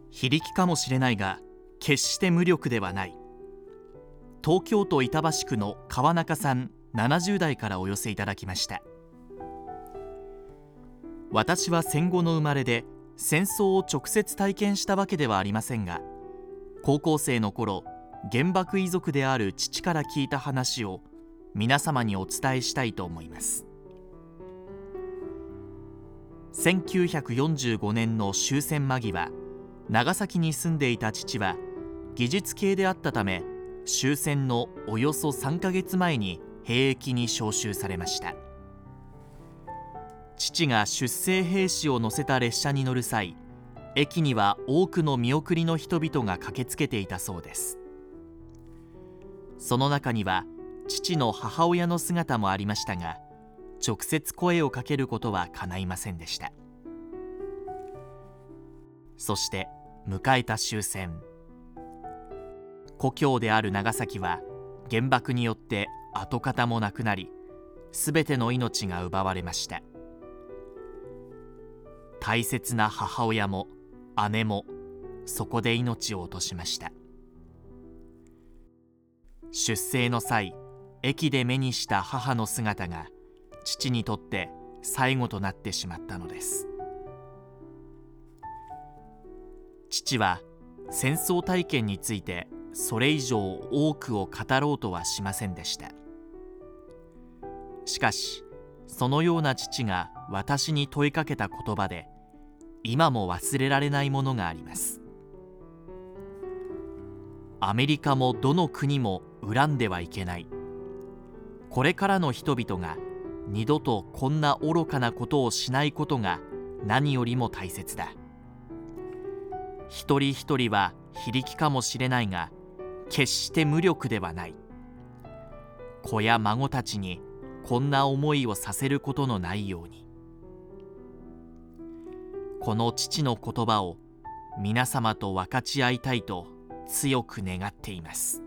非力かもしれないが決して無力ではない。東京都板橋区の川中さん70代からお寄せいただきました。私は戦後の生まれで戦争を直接体験したわけではありませんが、高校生の頃原爆遺族である父から聞いた話を皆様にお伝えしたいと思います。1945年の終戦間際、長崎に住んでいた父は技術系であったため、終戦のおよそ3ヶ月前に兵役に召集されました。父が出征兵士を乗せた列車に乗る際、駅には多くの見送りの人々が駆けつけていたそうです。その中には父の母親の姿もありましたが、直接声をかけることは叶いませんでした。そして迎えた終戦。故郷である長崎は原爆によって跡形もなくなり、すべての命が奪われました。大切な母親も姉もそこで命を落としました。出征の際、駅で目にした母の姿が父にとって最後となってしまったのです。父は戦争体験についてそれ以上多くを語ろうとはしませんでした。しかし、そのような父が私に問いかけた言葉で、今も忘れられないものがあります。アメリカもどの国も恨んではいけない。これからの人々が二度とこんな愚かなことをしないことが何よりも大切だ。一人一人は非力かもしれないが、決して無力ではない。子や孫たちにこんな思いをさせることのないように。この父の言葉を皆様と分かち合いたいと強く願っています。